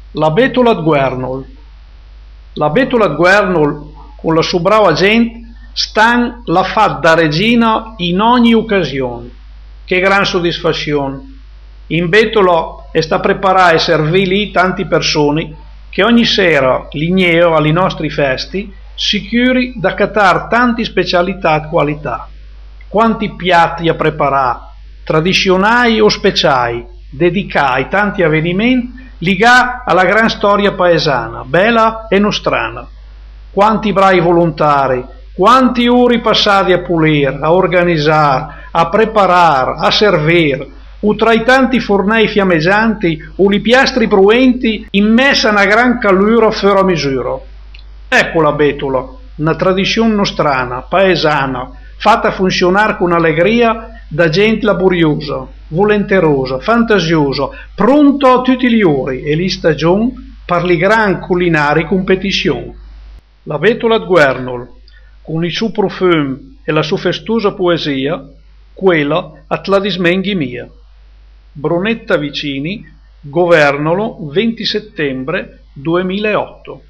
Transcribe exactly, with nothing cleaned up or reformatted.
La betula de Guernol. La betula de Guernol, con la sua brava gente, stan la fat da regina in ogni occasione. Che gran soddisfazione! In betula e sta preparare e servì lì tanti persone che ogni sera ligneo alle nostri festi sicuri da catar tanti specialità e qualità. Quanti piatti a preparare, tradizionali o speciali, dedicati tanti avvenimenti ligati alla gran storia paesana, bella e nostrana. Quanti bravi volontari, quanti ore passati a pulire, a organizzare, a preparare, a servire, o tra i tanti fornei fiammeggianti o li piastri bruenti immessa una gran calura fuori misura. Ecco la betula, una tradizione nostrana, paesana, fatta funzionare con allegria da gente laboriosa, volenterosa, fantasiosa, pronto a tutti gli ori e le stagioni per le gran culinari competizioni. La betula de Guernol, con il suo profumo e la sua festosa poesia, quella a la dismenghi mia. Brunetta Vicini, Governolo, venti settembre duemilaotto.